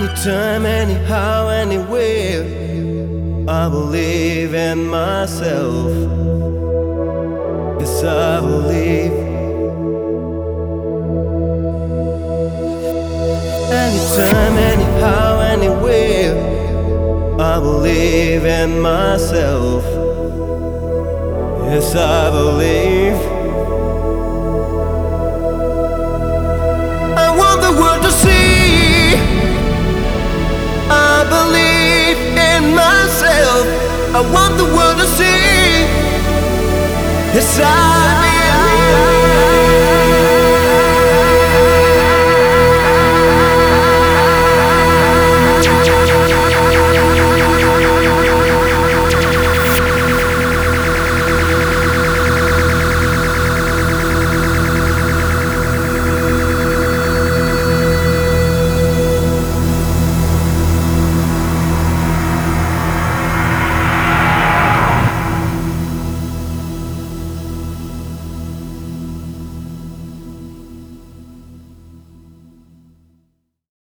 Anytime, anyhow, anywhere, I believe in myself. Yes, I believe. Anytime, anyhow, anywhere, I believe in myself. Yes, I believe. I want the world to see I believe in myself. I want the world to see. Yes, I